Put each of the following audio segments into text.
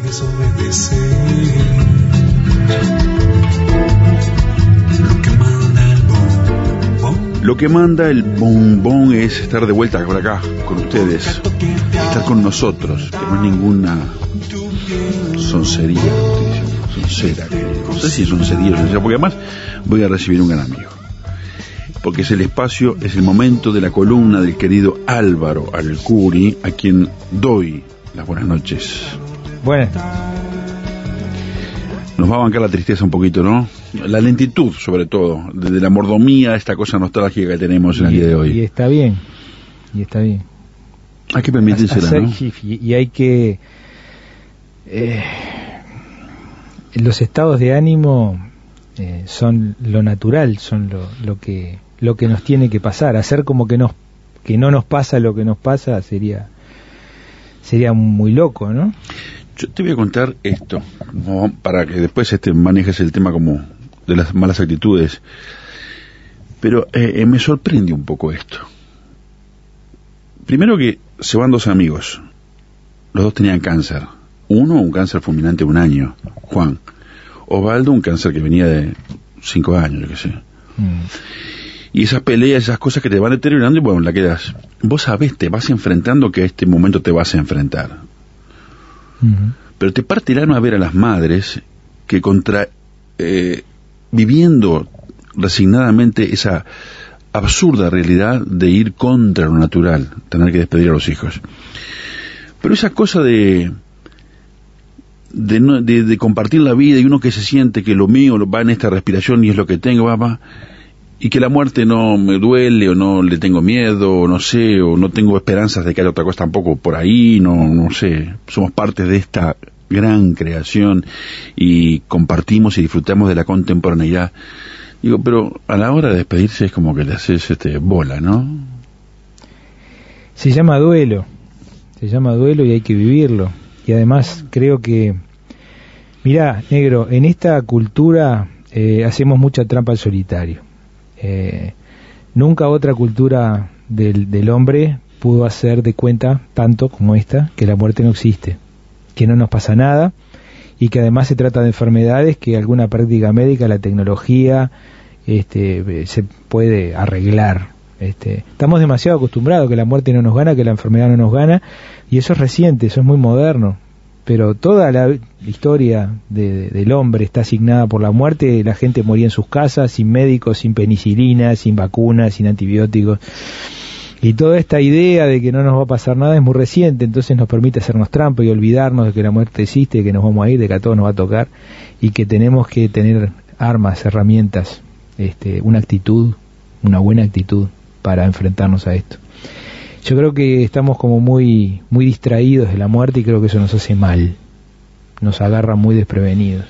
desobedecer. Lo que manda el bombón es estar de vuelta por acá con ustedes, estar con nosotros, que no es ninguna soncería, soncera, no sé si soncería o soncera, porque además voy a recibir un gran amigo, porque es el espacio, es el momento de la columna del querido Álvaro Alcuri, a quien doy las buenas noches. Bueno. Nos va a bancar la tristeza un poquito, ¿no? La lentitud, sobre todo, desde la mordomía, esta cosa nostálgica que tenemos en el día de hoy. Y está bien, y está bien. Hay que permitírsela, ¿no? Y hay que... los estados de ánimo son lo natural, son lo que nos tiene que pasar. Hacer como que no nos pasa lo que nos pasa sería muy loco, ¿no? Yo te voy a contar esto, ¿no? Para que después manejes el tema como de las malas actitudes. Pero me sorprende un poco esto. Primero que se van dos amigos. Los dos tenían cáncer. Uno, un cáncer fulminante de 1 año, Juan. Osvaldo, un cáncer que venía de 5 años, yo qué sé. Y esas peleas, esas cosas que te van deteriorando y bueno, la quedas. Vos sabés, te vas enfrentando que a este momento te vas a enfrentar. Pero te parte el alma ver a las madres que viviendo resignadamente esa absurda realidad de ir contra lo natural, tener que despedir a los hijos. Pero esa cosa de compartir la vida y uno que se siente que lo mío va en esta respiración y es lo que tengo, papá, y que la muerte no me duele o no le tengo miedo o no sé, o no tengo esperanzas de que haya otra cosa tampoco por ahí, no sé, somos parte de esta gran creación y compartimos y disfrutamos de la contemporaneidad. Digo, pero a la hora de despedirse es como que le haces bola, ¿no? Se llama duelo y hay que vivirlo. Y además creo que, mirá, negro, en esta cultura hacemos mucha trampa al solitario. Nunca otra cultura del hombre pudo hacer de cuenta tanto como esta, que la muerte no existe, que no nos pasa nada y que además se trata de enfermedades que alguna práctica médica, la tecnología se puede arreglar. Estamos demasiado acostumbrados que la muerte no nos gana, que la enfermedad no nos gana, y eso es reciente, eso es muy moderno. Pero toda la historia del hombre está asignada por la muerte. La gente moría en sus casas, sin médicos, sin penicilina, sin vacunas, sin antibióticos. Y toda esta idea de que no nos va a pasar nada es muy reciente, entonces nos permite hacernos trampa y olvidarnos de que la muerte existe, de que nos vamos a ir, de que a todos nos va a tocar, y que tenemos que tener armas, herramientas, una actitud, una buena actitud para enfrentarnos a esto. Yo creo que estamos como muy distraídos de la muerte y creo que eso nos hace mal, nos agarra muy desprevenidos.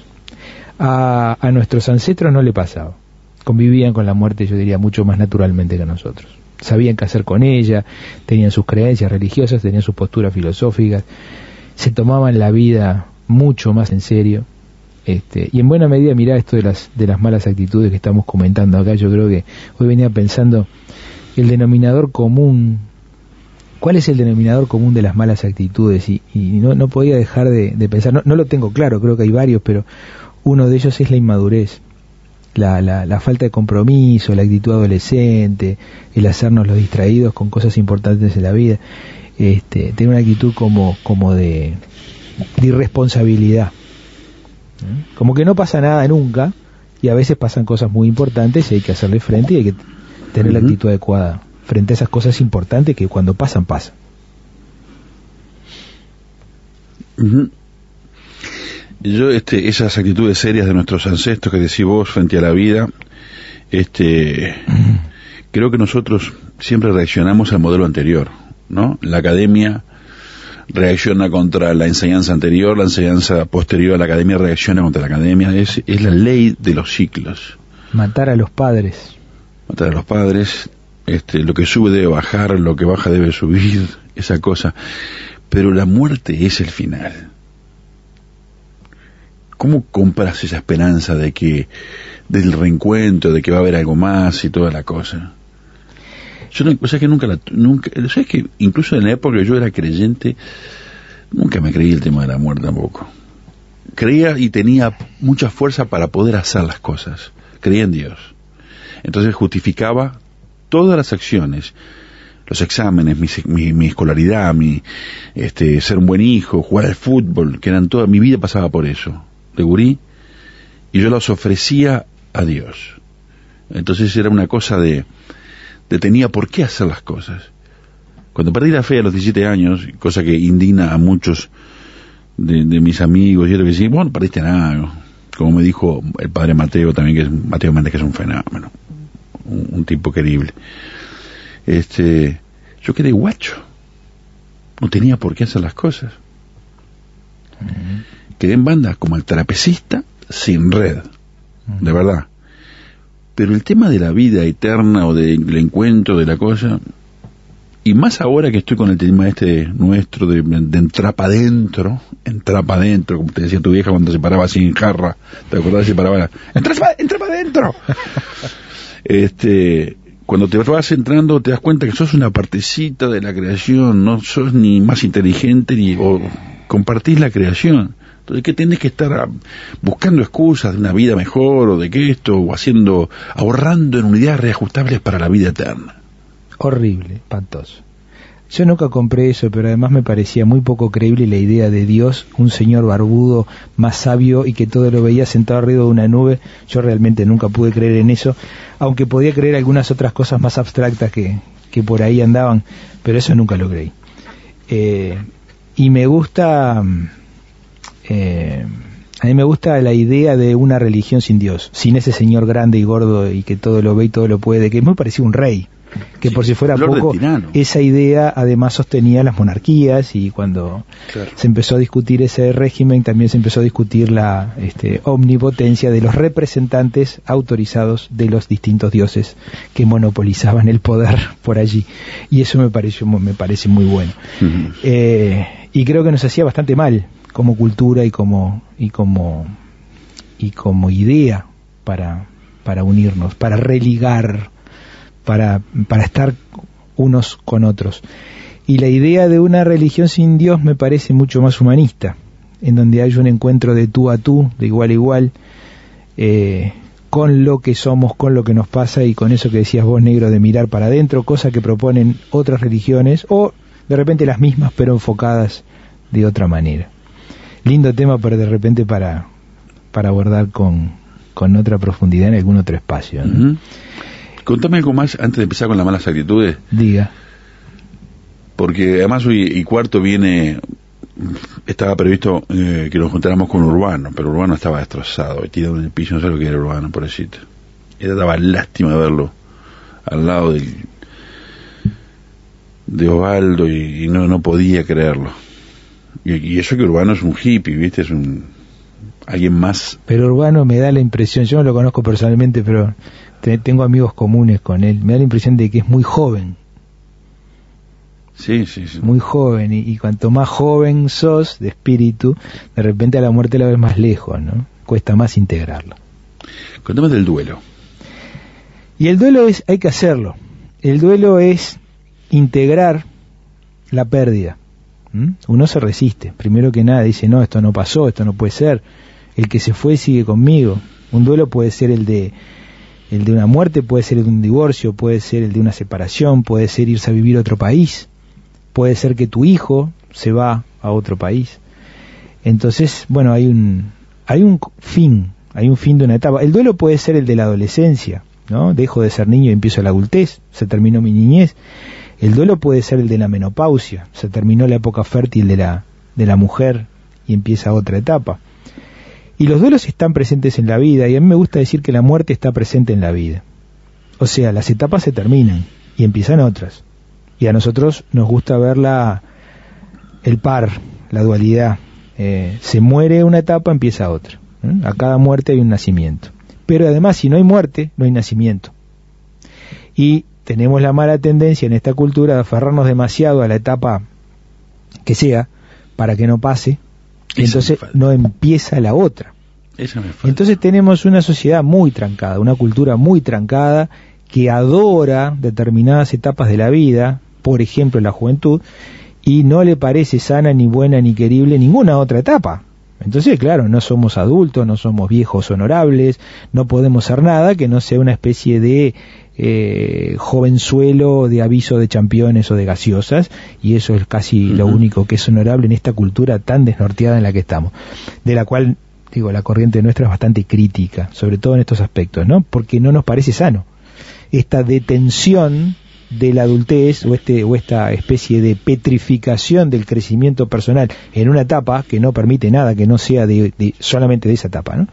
A nuestros ancestros no le pasaba, convivían con la muerte, yo diría, mucho más naturalmente que nosotros. Sabían qué hacer con ella, tenían sus creencias religiosas, tenían sus posturas filosóficas, se tomaban la vida mucho más en serio. Y en buena medida, mirá esto de las malas actitudes que estamos comentando acá. Yo creo que hoy venía pensando el denominador común. ¿Cuál es el denominador común de las malas actitudes? Y no podía dejar de pensar, no lo tengo claro, creo que hay varios, pero uno de ellos es la inmadurez, la falta de compromiso, la actitud adolescente, el hacernos los distraídos con cosas importantes en la vida, tener una actitud como de irresponsabilidad, como que no pasa nada nunca, y a veces pasan cosas muy importantes y hay que hacerle frente y hay que tener la actitud adecuada frente a esas cosas importantes que cuando pasan. Yo, esas actitudes serias de nuestros ancestros que decís vos frente a la vida, creo que nosotros siempre reaccionamos al modelo anterior, ¿no? La academia reacciona contra la enseñanza anterior, la enseñanza posterior a la academia reacciona contra la academia, es la ley de los ciclos. Matar a los padres. Lo que sube debe bajar, lo que baja debe subir, esa cosa. Pero la muerte es el final. ¿Cómo compras esa esperanza del reencuentro, de que va a haber algo más y toda la cosa? ¿Sabes que incluso en la época que yo era creyente, nunca me creí el tema de la muerte tampoco? creía y tenía mucha fuerza para poder hacer las cosas. Creía en Dios. Entonces justificaba todas las acciones, los exámenes, mi escolaridad, ser un buen hijo, jugar al fútbol, que eran toda mi vida pasaba por eso, de gurí, y yo los ofrecía a Dios. Entonces era una cosa de tenía por qué hacer las cosas. Cuando perdí la fe a los 17 años, cosa que indigna a muchos de mis amigos, y yo le decía, bueno, perdiste nada, como me dijo el padre Mateo también, Mateo Méndez, que es un fenómeno, un tipo querible. Yo quedé guacho, no tenía por qué hacer las cosas. Quedé en banda como el trapecista sin red, de verdad. Pero el tema de la vida eterna o del encuentro de la cosa, y más ahora que estoy con el tema nuestro de entrar para adentro, como te decía tu vieja cuando se paraba así en jarra, ¿te acordás? Se paraba, entra para adentro. Cuando te vas entrando te das cuenta que sos una partecita de la creación, no sos ni más inteligente o compartís la creación. Entonces, ¿qué tenés que estar buscando excusas de una vida mejor o de que esto, o ahorrando en unidades reajustables para la vida eterna? Horrible, espantoso. Yo nunca compré eso, pero además me parecía muy poco creíble la idea de Dios, un señor barbudo, más sabio y que todo lo veía sentado arriba de una nube. Yo realmente nunca pude creer en eso, aunque podía creer algunas otras cosas más abstractas que por ahí andaban, pero eso nunca lo creí. Y me gusta, a mí me gusta la idea de una religión sin Dios, sin ese señor grande y gordo y que todo lo ve y todo lo puede, que es muy parecido a un rey. Que sí, por si fuera poco, esa idea además sostenía las monarquías, y cuando se empezó a discutir ese régimen también se empezó a discutir la omnipotencia de los representantes autorizados de los distintos dioses que monopolizaban el poder por allí, y eso me parece muy bueno. Y creo que nos hacía bastante mal como cultura y como idea para unirnos, para religar, para estar unos con otros. Y la idea de una religión sin Dios me parece mucho más humanista, en donde hay un encuentro de tú a tú, de igual a igual, con lo que somos, con lo que nos pasa, y con eso que decías vos, negro, de mirar para adentro, cosa que proponen otras religiones, o de repente las mismas pero enfocadas de otra manera. Lindo tema para abordar con otra profundidad en algún otro espacio, ¿no? Contame algo más antes de empezar con las malas actitudes. Diga. Porque además hoy y cuarto estaba previsto que nos juntáramos con Urbano, pero Urbano estaba destrozado, tirado en el piso, no sé lo que era Urbano, pobrecito. Era, daba lástima verlo al lado de Osvaldo, y no podía creerlo. Y eso que Urbano es un hippie, ¿viste? Es alguien más. Pero Urbano me da la impresión, yo no lo conozco personalmente, pero tengo amigos comunes con él, me da la impresión de que es muy joven. Sí. Muy joven, y cuanto más joven sos de espíritu, de repente a la muerte la ves más lejos, ¿no? Cuesta más integrarlo. Contame del duelo. Y el duelo hay que hacerlo. El duelo es integrar la pérdida. Uno se resiste, primero que nada dice, no, esto no pasó, esto no puede ser, el que se fue sigue conmigo. Un duelo puede ser el de una muerte, puede ser el de un divorcio, puede ser el de una separación, puede ser irse a vivir a otro país, puede ser que tu hijo se va a otro país. Entonces, bueno, hay un fin de una etapa. El duelo puede ser el de la adolescencia, ¿no? Dejo de ser niño y empiezo la adultez, se terminó mi niñez. El duelo puede ser el de la menopausia, se terminó la época fértil de la mujer y empieza otra etapa. Y los duelos están presentes en la vida, y a mí me gusta decir que la muerte está presente en la vida. O sea, las etapas se terminan y empiezan otras. Y a nosotros nos gusta ver el par, la dualidad. Se muere una etapa, empieza otra. A cada muerte hay un nacimiento. Pero además, si no hay muerte, no hay nacimiento. Y tenemos la mala tendencia en esta cultura de aferrarnos demasiado a la etapa que sea, para que no pase, y entonces no empieza la otra. Entonces tenemos una sociedad muy trancada, una cultura muy trancada, que adora determinadas etapas de la vida, por ejemplo la juventud, y no le parece sana, ni buena, ni querible ninguna otra etapa. Entonces, claro, no somos adultos, no somos viejos honorables, no podemos hacer nada que no sea una especie de jovenzuelo de aviso de championes o de gaseosas, y eso es casi lo único que es honorable en esta cultura tan desnorteada en la que estamos, de la cual, digo, la corriente nuestra es bastante crítica, sobre todo en estos aspectos, ¿no? Porque no nos parece sano esta detención de la adultez o esta especie de petrificación del crecimiento personal en una etapa que no permite nada que no sea solamente de esa etapa, ¿no?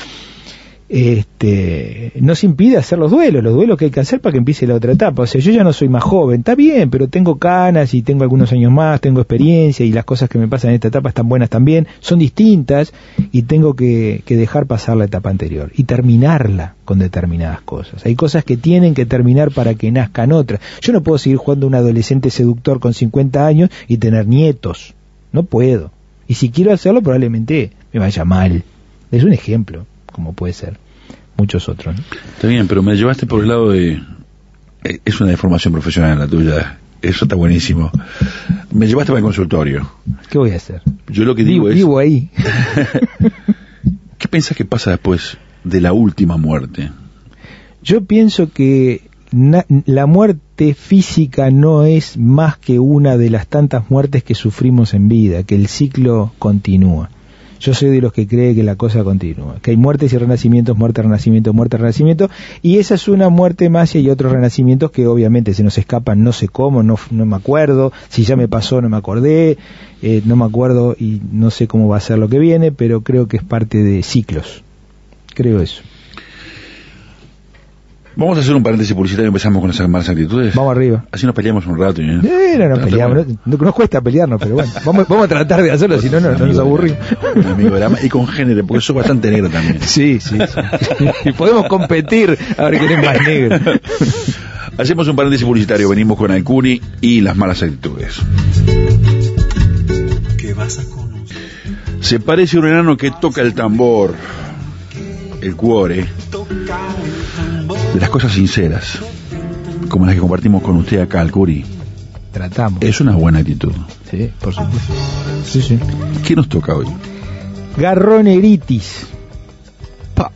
Nos impide hacer los duelos que hay que hacer para que empiece la otra etapa. O sea, yo ya no soy más joven, está bien, pero tengo canas y tengo algunos años más, tengo experiencia, y las cosas que me pasan en esta etapa están buenas también, son distintas, y tengo que dejar pasar la etapa anterior y terminarla con determinadas cosas. Hay cosas que tienen que terminar para que nazcan otras. Yo no puedo seguir jugando a un adolescente seductor con 50 años y tener nietos, no puedo, y si quiero hacerlo probablemente me vaya mal. Es un ejemplo, como puede ser muchos otros, ¿no? Está bien, pero me llevaste por el lado de... es una deformación profesional la tuya, eso está buenísimo. Me llevaste para el consultorio. ¿Qué voy a hacer? Yo lo que digo es... Vivo ahí. ¿Qué piensas que pasa después de la última muerte? Yo pienso que la muerte física no es más que una de las tantas muertes que sufrimos en vida, que el ciclo continúa. Yo soy de los que cree que la cosa continúa, que hay muertes y renacimientos, muerte, renacimiento, y esa es una muerte más, y hay otros renacimientos que obviamente se nos escapan, no sé cómo, no me acuerdo, si ya me pasó no me acordé, no me acuerdo y no sé cómo va a ser lo que viene, pero creo que es parte de ciclos, creo eso. Vamos a hacer un paréntesis publicitario y empezamos con las malas actitudes. Vamos arriba. Así nos peleamos un rato. No nos peleamos, no nos cuesta pelearnos, pero bueno, vamos a tratar de hacerlo, si no nos aburrimos. Un amigo de la y con género, porque sos bastante negro también. Sí. Y podemos competir a ver quién es más negro. Hacemos un paréntesis publicitario, venimos con Al-Kuni y las malas actitudes. ¿Qué vas a conocer? Se parece a un enano que toca el tambor, el cuore, de las cosas sinceras, como las que compartimos con usted acá, Al-Kuni. Tratamos. Es una buena actitud. Sí, por supuesto. Sí. ¿Qué nos toca hoy? Garroneritis. Pa.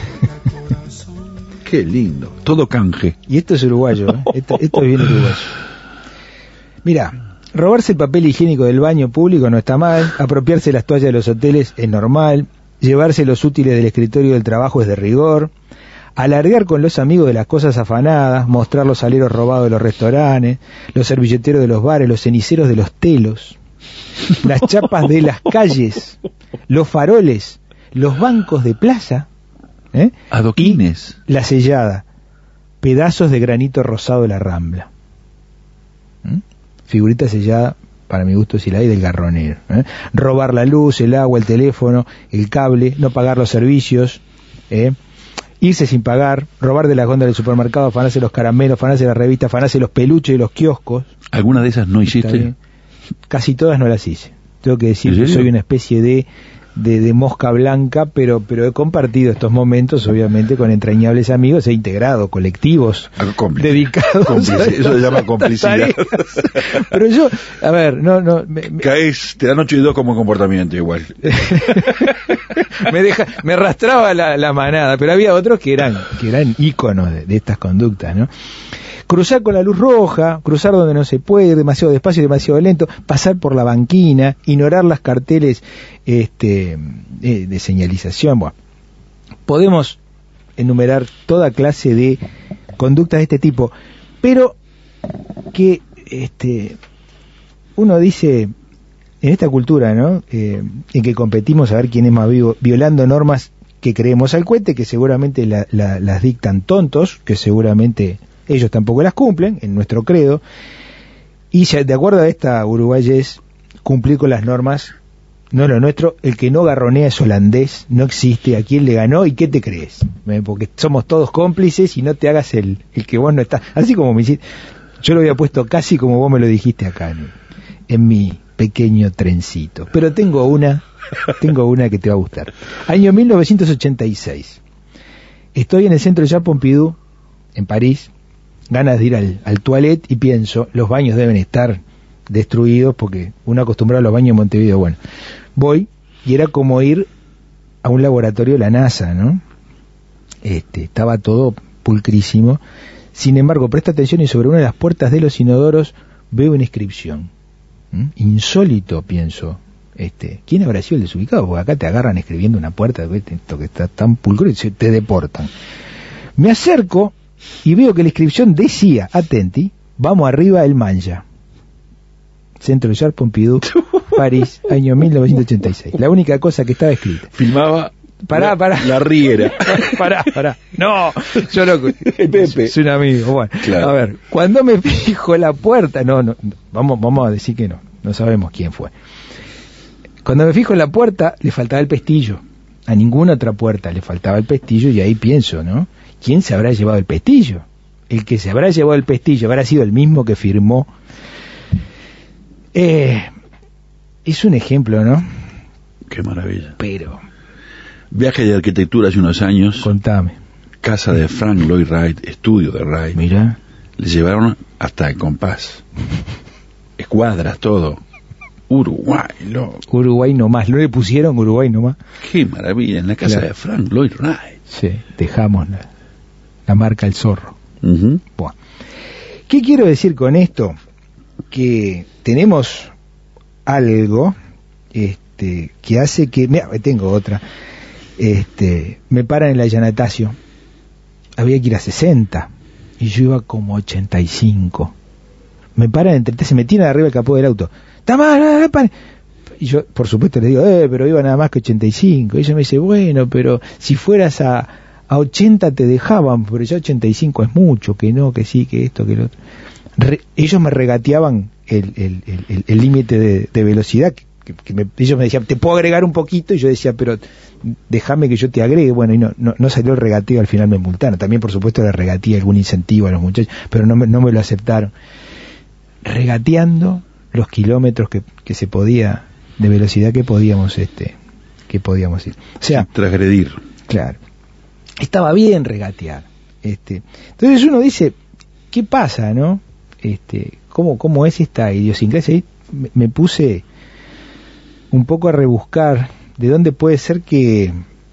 Qué lindo. Todo canje. Y esto es uruguayo, ¿eh? Esto es bien uruguayo. Mira, robarse el papel higiénico del baño público no está mal, apropiarse las toallas de los hoteles es normal, llevarse los útiles del escritorio del trabajo es de rigor, alardear con los amigos de las cosas afanadas, mostrar los aleros robados de los restaurantes, los servilleteros de los bares, los ceniceros de los telos, las chapas de las calles, los faroles, los bancos de plaza, adoquines, y la sellada, pedazos de granito rosado de la Rambla. Figurita sellada, para mi gusto, si la hay, del garronero. Robar la luz, el agua, el teléfono, el cable, no pagar los servicios, irse sin pagar, robar de las góndolas del supermercado, afanarse los caramelos, afanarse las revistas, afanarse los peluches de los kioscos. ¿Alguna de esas no hiciste? Casi todas no las hice. Tengo que decir que soy una especie de mosca blanca, pero he compartido estos momentos, obviamente, con entrañables amigos, he integrado colectivos dedicados a eso se llama complicidad. Pero yo, a ver, caes, te dan 8 y 2 como comportamiento igual. me arrastraba la manada, pero había otros que eran íconos de estas conductas, ¿no? Cruzar con la luz roja, cruzar donde no se puede, demasiado despacio, demasiado lento, pasar por la banquina, ignorar las carteles de señalización. Bueno, podemos enumerar toda clase de conductas de este tipo, pero que uno dice, en esta cultura, ¿no?, en que competimos a ver quién es más vivo, violando normas que creemos al cohete, que seguramente las dictan tontos, que seguramente ellos tampoco las cumplen, en nuestro credo, y de acuerdo a esta uruguayés, cumplir con las normas no es lo nuestro. El que no garronea es holandés, no existe. ¿A quién le ganó y qué te crees? Porque somos todos cómplices y no te hagas el que vos no estás. Así como me hiciste, yo lo había puesto casi como vos me lo dijiste acá en mi pequeño trencito. Pero tengo una que te va a gustar. Año 1986. Estoy en el centro de Jean Pompidou, en París, ganas de ir al toilet, y pienso, los baños deben estar destruidos porque uno acostumbrado a los baños en Montevideo. Bueno, voy y era como ir a un laboratorio de la NASA, ¿no? Estaba todo pulcrísimo. Sin embargo, presta atención y sobre una de las puertas de los inodoros veo una inscripción. Insólito, pienso. ¿Quién habrá sido el desubicado? Porque acá te agarran escribiendo una puerta, esto que está tan pulcro, y te deportan. Me acerco y veo que la inscripción decía, atenti, vamos arriba el Manja. Centro Charles Pompidou, París, año 1986. La única cosa que estaba escrita. Filmaba Pará. La Riera. Pará. No, yo no. Pepe. Es un amigo. Bueno, claro. A ver, cuando me fijo en la puerta, no, vamos a decir que no sabemos quién fue. Cuando me fijo en la puerta, le faltaba el pestillo. A ninguna otra puerta le faltaba el pestillo, y ahí pienso, ¿no? ¿Quién se habrá llevado el pestillo? El que se habrá llevado el pestillo habrá sido el mismo que firmó. Es un ejemplo, ¿no? Qué maravilla. Pero... Viaje de arquitectura hace unos años. Contame. Casa de Frank Lloyd Wright, estudio de Wright. Mira. Le llevaron hasta el compás. Escuadras, todo. Uruguay, loco. Uruguay nomás. ¿No le pusieron Uruguay nomás? Qué maravilla. En la casa de Frank Lloyd Wright. Sí, dejamos la marca El Zorro. Uh-huh. Bueno. ¿Qué quiero decir con esto? Que tenemos algo que hace que... Mira, tengo otra. Me paran en la Llanatacio. Había que ir a 60 y yo iba como 85. Me paran se me tiran arriba el capó del auto. ¡Está mal! Y yo, por supuesto, le digo, pero iba nada más que 85. Y ella me dice, bueno, pero si fueras a 80 te dejaban, pero ya 85 es mucho, que no, que sí, que esto, que lo otro. Ellos me regateaban el límite de velocidad, ellos me decían, te puedo agregar un poquito, y yo decía, pero déjame que yo te agregue. Bueno, y no salió el regateo, al final me multaron. También, por supuesto, le regateé algún incentivo a los muchachos, pero no me lo aceptaron. Regateando los kilómetros que se podía, de velocidad que podíamos ir. O sea, transgredir. Claro. Estaba bien regatear. Entonces uno dice, ¿qué pasa, no? ¿Cómo es esta idiosincrasia? Ahí me puse un poco a rebuscar de dónde puede ser que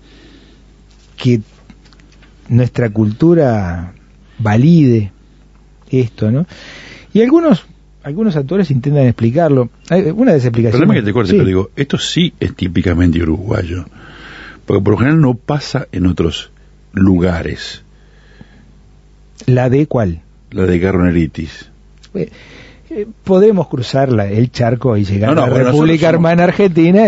nuestra cultura valide esto, ¿no? Y algunos autores intentan explicarlo. Una de esas explicaciones... Perdóname que te corte, sí. Pero digo, esto sí es típicamente uruguayo, porque por lo general no pasa en otros lugares. ¿La de cuál? La de Garroneritis. Podemos cruzar el charco y llegar a la República Hermana Argentina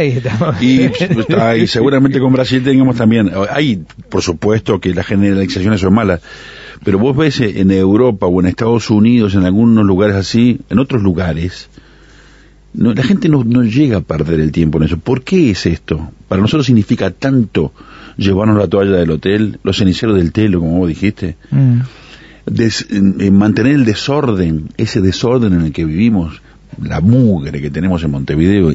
y seguramente con Brasil tengamos también. Hay, por supuesto, que las generalizaciones son malas, pero vos ves en Europa o en Estados Unidos, en algunos lugares así, en otros lugares, la gente no llega a perder el tiempo en eso. ¿Por qué es esto? Para nosotros significa tanto llevarnos la toalla del hotel, los ceniceros del telo, como vos dijiste. Mantener el desorden, ese desorden en el que vivimos, la mugre que tenemos en Montevideo,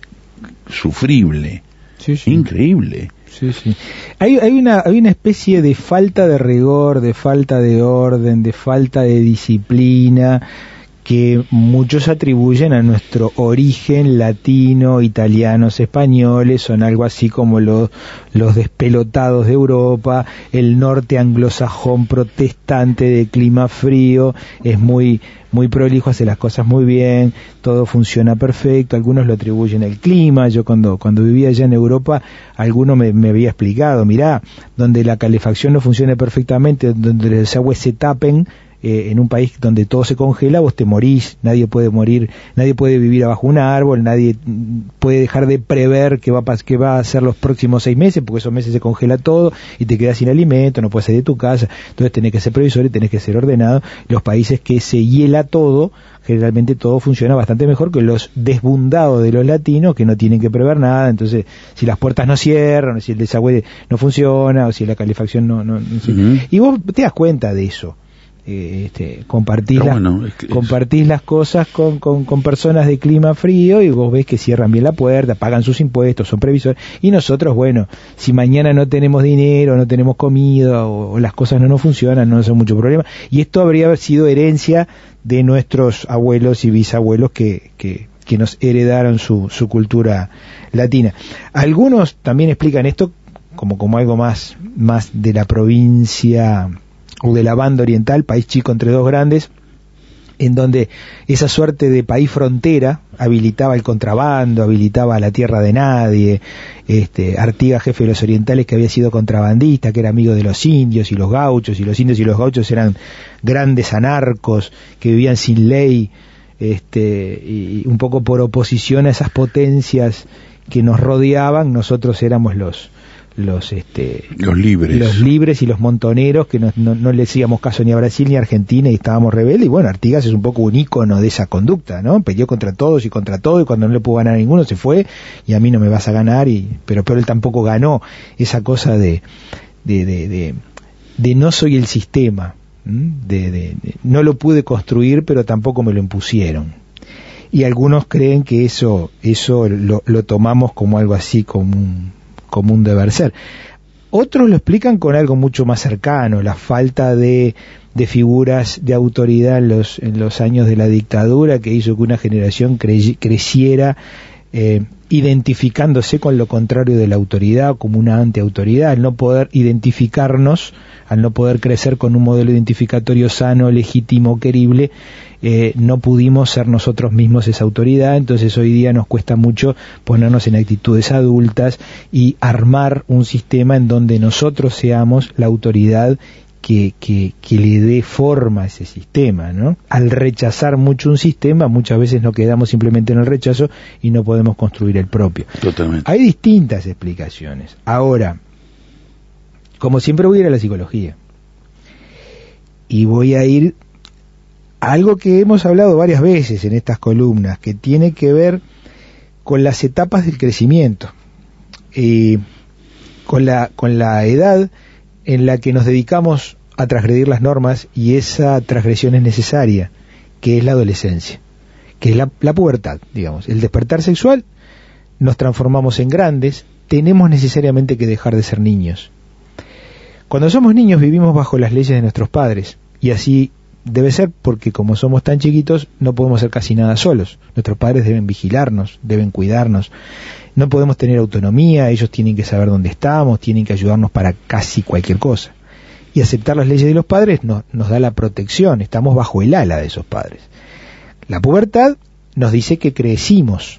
insufrible, sí. Increíble. Sí. Hay una especie de falta de rigor, de falta de orden, de falta de disciplina, que muchos atribuyen a nuestro origen latino, italianos, españoles, son algo así como los despelotados de Europa, el norte anglosajón protestante de clima frío, es muy prolijo, hace las cosas muy bien, todo funciona perfecto. Algunos lo atribuyen al clima. Yo cuando vivía allá en Europa, alguno me había explicado, mirá, donde la calefacción no funcione perfectamente, donde los desagües se tapen, en un país donde todo se congela, vos te morís, nadie puede vivir abajo un árbol, nadie puede dejar de prever qué va a ser los próximos 6 meses, porque esos meses se congela todo y te quedas sin alimento, no puedes salir de tu casa. Entonces tenés que ser previsor y tenés que ser ordenado. Los países que se hiela todo, generalmente todo funciona bastante mejor que los desbundados de los latinos, que no tienen que prever nada. Entonces, si las puertas no cierran, si el desagüe no funciona, o si la calefacción no y vos te das cuenta de eso. Compartís las cosas con personas de clima frío, y vos ves que cierran bien la puerta, pagan sus impuestos, son previsores. Y nosotros, bueno, si mañana no tenemos dinero, no tenemos comida, o las cosas no nos funcionan, no son mucho problema. Y esto habría sido herencia de nuestros abuelos y bisabuelos que que nos heredaron su cultura latina. Algunos también explican esto como algo más de la provincia o de la banda oriental, país chico entre dos grandes, en donde esa suerte de país frontera habilitaba el contrabando, habilitaba la tierra de nadie. Artigas, jefe de los orientales, que había sido contrabandista, que era amigo de los indios y los gauchos, y los indios y los gauchos eran grandes anarcos que vivían sin ley, y un poco por oposición a esas potencias que nos rodeaban. Nosotros éramos los libres y los montoneros, que no le hacíamos caso ni a Brasil ni a Argentina, y estábamos rebeldes. Y bueno, Artigas es un poco un ícono de esa conducta, ¿no? Peleó contra todos y contra todo, y cuando no le pudo ganar a ninguno se fue, y a mí no me vas a ganar, pero él tampoco ganó esa cosa de no soy el sistema, no lo pude construir, pero tampoco me lo impusieron. Y algunos creen que eso lo tomamos como algo así, como un deber ser. Otros lo explican con algo mucho más cercano, la falta de figuras de autoridad en los años de la dictadura, que hizo que una generación creciera identificándose con lo contrario de la autoridad, como una antiautoridad. Al no poder identificarnos, al no poder crecer con un modelo identificatorio sano, legítimo, querible, no pudimos ser nosotros mismos esa autoridad. Entonces hoy día nos cuesta mucho ponernos en actitudes adultas y armar un sistema en donde nosotros seamos la autoridad que le dé forma a ese sistema, ¿no? Al rechazar mucho un sistema, muchas veces nos quedamos simplemente en el rechazo y no podemos construir el propio. Totalmente. Hay distintas explicaciones. Ahora, como siempre, voy a ir a la psicología. Y voy a ir a algo que hemos hablado varias veces en estas columnas, que tiene que ver con las etapas del crecimiento, con la edad en la que nos dedicamos a transgredir las normas, y esa transgresión es necesaria, que es la adolescencia, que es la pubertad, digamos, el despertar sexual. Nos transformamos en grandes, tenemos necesariamente que dejar de ser niños. Cuando somos niños vivimos bajo las leyes de nuestros padres, y así debe ser, porque como somos tan chiquitos no podemos hacer casi nada solos. Nuestros padres deben vigilarnos, deben cuidarnos, no podemos tener autonomía, ellos tienen que saber dónde estamos, tienen que ayudarnos para casi cualquier cosa. Y aceptar las leyes de los padres nos da la protección, estamos bajo el ala de esos padres. La pubertad nos dice que crecimos,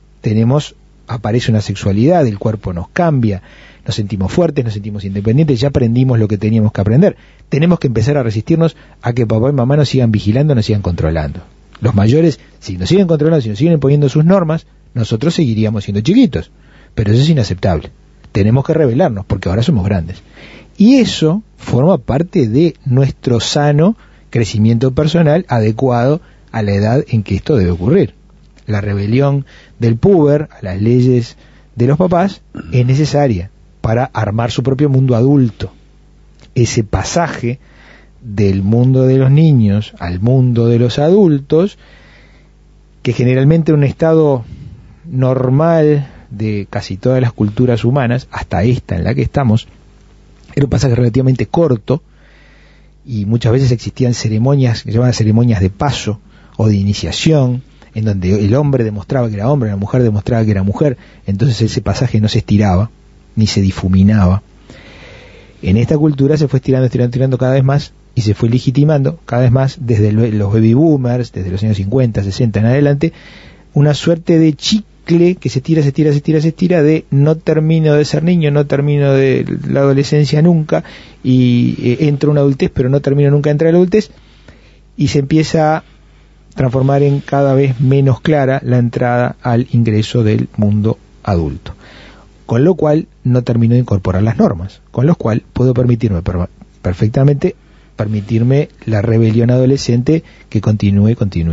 aparece una sexualidad, el cuerpo nos cambia, nos sentimos fuertes, nos sentimos independientes, ya aprendimos lo que teníamos que aprender. Tenemos que empezar a resistirnos a que papá y mamá nos sigan vigilando, nos sigan controlando. Los mayores, si nos siguen controlando, si nos siguen imponiendo sus normas, nosotros seguiríamos siendo chiquitos. Pero eso es inaceptable. Tenemos que rebelarnos, porque ahora somos grandes. Y eso forma parte de nuestro sano crecimiento personal adecuado a la edad en que esto debe ocurrir. La rebelión del puber a las leyes de los papás es necesaria para armar su propio mundo adulto. Ese pasaje del mundo de los niños al mundo de los adultos, que generalmente en un estado normal de casi todas las culturas humanas, hasta esta en la que estamos, era un pasaje relativamente corto, y muchas veces existían ceremonias que se llamaban ceremonias de paso o de iniciación, en donde el hombre demostraba que era hombre, la mujer demostraba que era mujer. Entonces ese pasaje no se estiraba ni se difuminaba. En esta cultura se fue estirando cada vez más, y se fue legitimando cada vez más desde los baby boomers, desde los años 50, 60 en adelante, una suerte de chicle que se estira de no termino de ser niño, no termino de la adolescencia nunca, y entro en una adultez pero no termino nunca de entrar en la adultez, y se empieza a transformar en cada vez menos clara la entrada al ingreso del mundo adulto, con lo cual no termino de incorporar las normas, con lo cual puedo perfectamente permitirme la rebelión adolescente que continúe.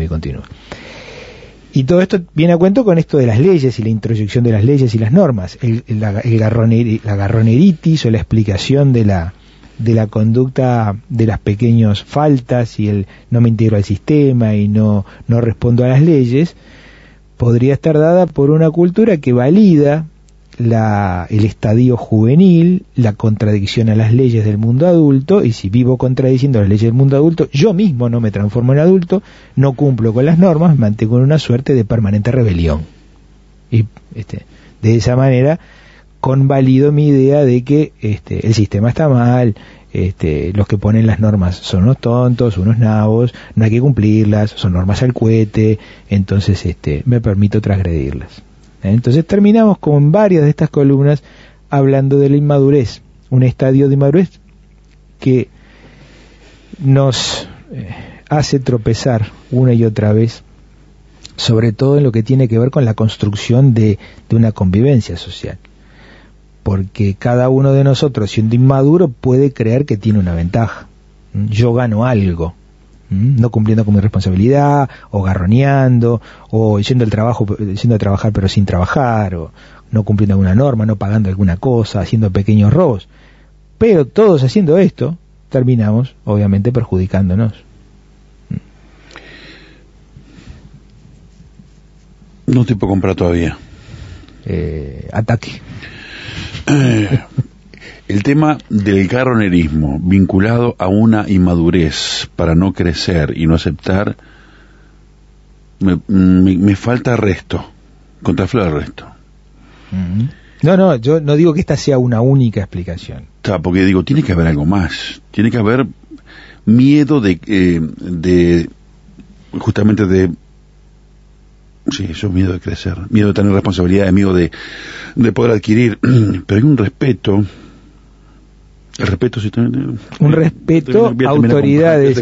Y todo esto viene a cuento con esto de las leyes y la introyección de las leyes y las normas, la garroneritis o la explicación de la conducta de las pequeñas faltas, y el no me integro al sistema y no respondo a las leyes, podría estar dada por una cultura que valida el estadio juvenil, la contradicción a las leyes del mundo adulto, y si vivo contradiciendo las leyes del mundo adulto, yo mismo no me transformo en adulto, no cumplo con las normas, me mantengo en una suerte de permanente rebelión. Y de esa manera convalido mi idea de que el sistema está mal, los que ponen las normas son unos tontos, unos nabos, no hay que cumplirlas, son normas al cohete, entonces me permito transgredirlas. Entonces terminamos con varias de estas columnas hablando de la inmadurez, un estadio de inmadurez que nos hace tropezar una y otra vez, sobre todo en lo que tiene que ver con la construcción de una convivencia social. Porque cada uno de nosotros, siendo inmaduro, puede creer que tiene una ventaja. Yo gano algo, no cumpliendo con mi responsabilidad, o garroneando, o yendo a trabajar pero sin trabajar, o no cumpliendo alguna norma, no pagando alguna cosa, haciendo pequeños robos. Pero todos haciendo esto, terminamos, obviamente, perjudicándonos. No te puedo comprar todavía. Ataque. El tema del garronerismo vinculado a una inmadurez para no crecer y no aceptar, me falta resto, contraflor el resto. No, yo no digo que esta sea una única explicación. Porque digo, tiene que haber algo más, tiene que haber miedo de justamente de... Sí, eso es miedo de crecer, miedo de tener responsabilidades, miedo de poder adquirir, pero hay un respeto. El respeto, sí, un respeto a autoridades,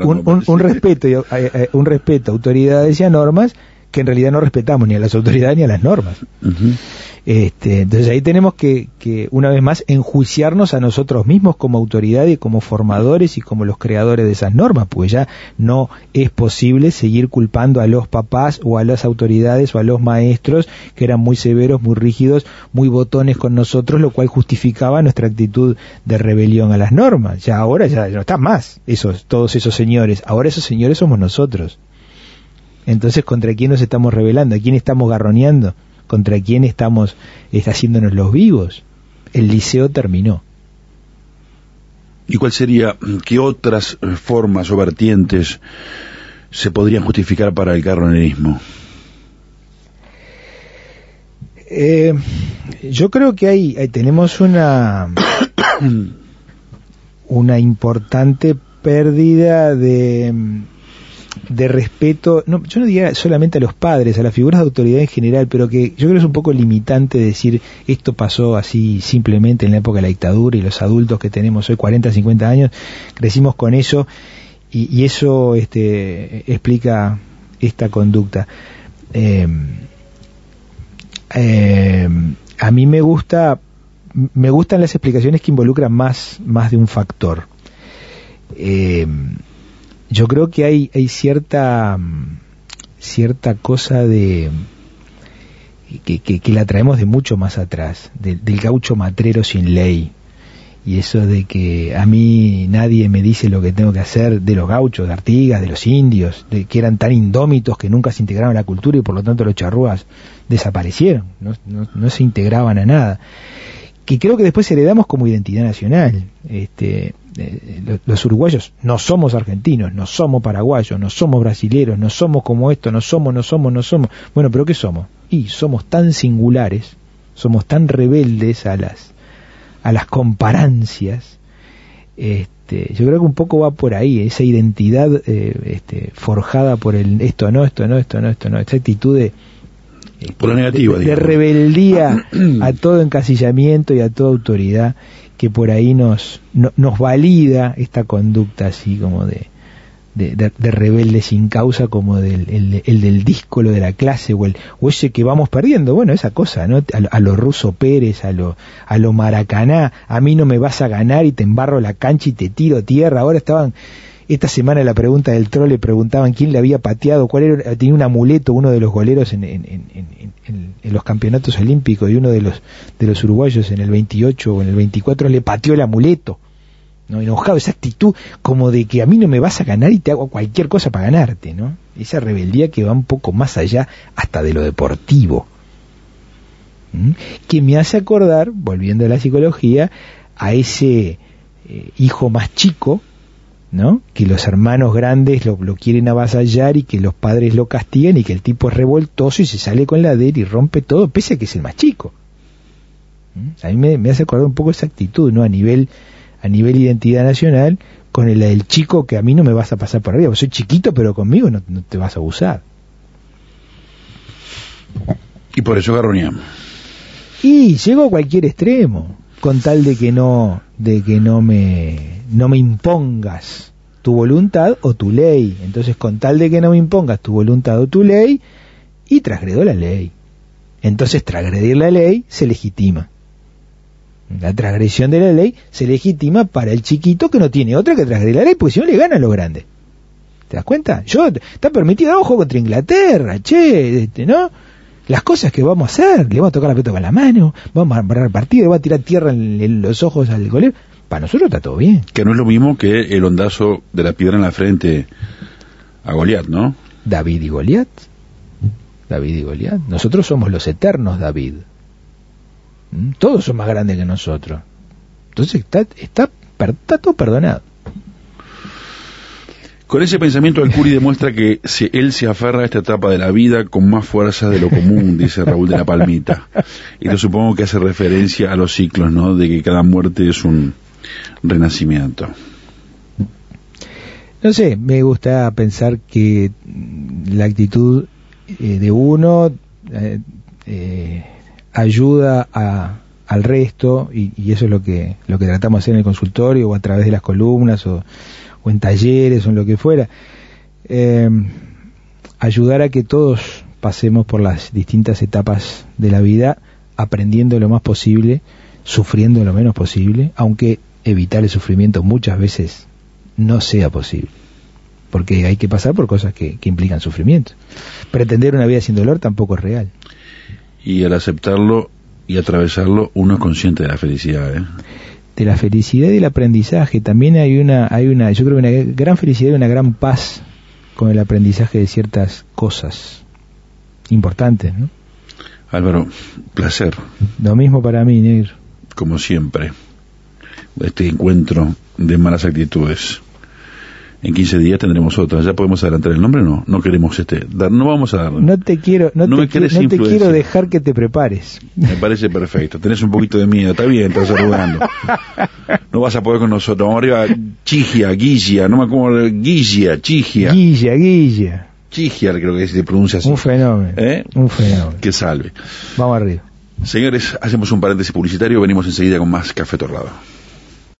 un respeto a autoridades y a normas que en realidad no respetamos ni a las autoridades ni a las normas. Uh-huh. Entonces ahí tenemos que una vez más enjuiciarnos a nosotros mismos como autoridad y como formadores y como los creadores de esas normas, pues ya no es posible seguir culpando a los papás o a las autoridades o a los maestros que eran muy severos, muy rígidos, muy botones con nosotros, lo cual justificaba nuestra actitud de rebelión a las normas. Ya ahora ya no están más todos esos señores, ahora esos señores somos nosotros. Entonces, ¿contra quién nos estamos rebelando? ¿A quién estamos garroneando? ¿Contra quién estamos haciéndonos los vivos? El liceo terminó. ¿Y cuál sería, qué otras formas o vertientes se podrían justificar para el garronerismo? Yo creo que tenemos una importante pérdida de respeto, no, yo no diría solamente a los padres, a las figuras de autoridad en general, pero que yo creo que es un poco limitante decir esto pasó así simplemente en la época de la dictadura y los adultos que tenemos hoy 40, 50 años, crecimos con eso y eso explica esta conducta. A mí me gustan las explicaciones que involucran más de un factor. Yo creo que hay cierta cosa de que la traemos de mucho más atrás, del gaucho matrero sin ley, y eso de que a mí nadie me dice lo que tengo que hacer, de los gauchos, de Artigas, de los indios, de que eran tan indómitos que nunca se integraron a la cultura y por lo tanto los charrúas desaparecieron, no se integraban a nada, que creo que después heredamos como identidad nacional. Los uruguayos no somos argentinos, no somos paraguayos, no somos brasileros, no somos como esto, no somos. Bueno, pero ¿qué somos? Y somos tan singulares, somos tan rebeldes a las comparancias. Yo creo que un poco va por ahí, esa identidad forjada por esto no, esa actitud por la negativa, de rebeldía a todo encasillamiento y a toda autoridad, que por ahí nos valida esta conducta así como de rebelde sin causa, como el del díscolo de la clase, o ese que vamos perdiendo, bueno, esa cosa, ¿no? A lo Russo Pérez, a lo Maracaná, a mí no me vas a ganar y te embarro la cancha y te tiro tierra. Ahora esta semana la pregunta del troll, le preguntaban quién le había pateado, tenía un amuleto uno de los goleros en los campeonatos olímpicos, y uno de los uruguayos en el 28 o en el 24 le pateó el amuleto, ¿no? Enojado, esa actitud como de que a mí no me vas a ganar y te hago cualquier cosa para ganarte, ¿no? Esa rebeldía que va un poco más allá hasta de lo deportivo. que me hace acordar, volviendo a la psicología, a ese hijo más chico, ¿no? Que los hermanos grandes lo quieren avasallar y que los padres lo castigan y que el tipo es revoltoso y se sale con la de él y rompe todo, pese a que es el más chico. A mí me hace acordar un poco esa actitud, ¿no? A nivel identidad nacional, con el chico que a mí no me vas a pasar por arriba, soy chiquito pero conmigo no te vas a abusar. Y por eso garroneamos. Y llego a cualquier extremo, con tal de que no me impongas tu voluntad o tu ley. Entonces, con tal de que no me impongas tu voluntad o tu ley, y transgredo la ley. Entonces, transgredir la ley se legitima. La transgresión de la ley se legitima para el chiquito, que no tiene otra que transgredir la ley, porque si no le gana a los grandes. ¿Te das cuenta? Está permitido, ojo, contra Inglaterra, ¿no? Las cosas que vamos a hacer, le vamos a tocar la pelota con la mano, vamos a parar el partido, le vamos a tirar tierra en los ojos al golero. Para nosotros está todo bien. Que no es lo mismo que el ondazo de la piedra en la frente a Goliat, ¿no? David y Goliat. Nosotros somos los eternos David. Todos son más grandes que nosotros. Entonces está todo perdonado. Con ese pensamiento, Alcuri demuestra que él se aferra a esta etapa de la vida con más fuerza de lo común, dice Raúl de la Palmita. Y yo supongo que hace referencia a los ciclos, ¿no? De que cada muerte es un renacimiento. No sé, me gusta pensar que la actitud de uno ayuda al resto, y eso es lo que tratamos de hacer en el consultorio o a través de las columnas o en talleres o en lo que fuera, ayudar a que todos pasemos por las distintas etapas de la vida aprendiendo lo más posible, sufriendo lo menos posible, aunque evitar el sufrimiento muchas veces no sea posible, porque hay que pasar por cosas que implican sufrimiento. Pretender una vida sin dolor tampoco es real. Y al aceptarlo y atravesarlo, uno es consciente de la felicidad, de la felicidad y del aprendizaje. También hay una yo creo que una gran felicidad y una gran paz con el aprendizaje de ciertas cosas importantes, ¿no? Álvaro, placer. Lo mismo para mí, negro. Como siempre, este encuentro de malas actitudes. En 15 días tendremos otra. ¿Ya podemos adelantar el nombre? No queremos no vamos a dar. No te quiero dejar que te prepares. Me parece perfecto. Tenés un poquito de miedo. Está bien, estás saludando. No vas a poder con nosotros. Vamos arriba. Chigia, no me acuerdo. Chigia. Chigia, creo que se pronuncia así. Un fenómeno. Un fenómeno. Que salve. Vamos arriba. Señores, hacemos un paréntesis publicitario. Venimos enseguida con más Café Torrado.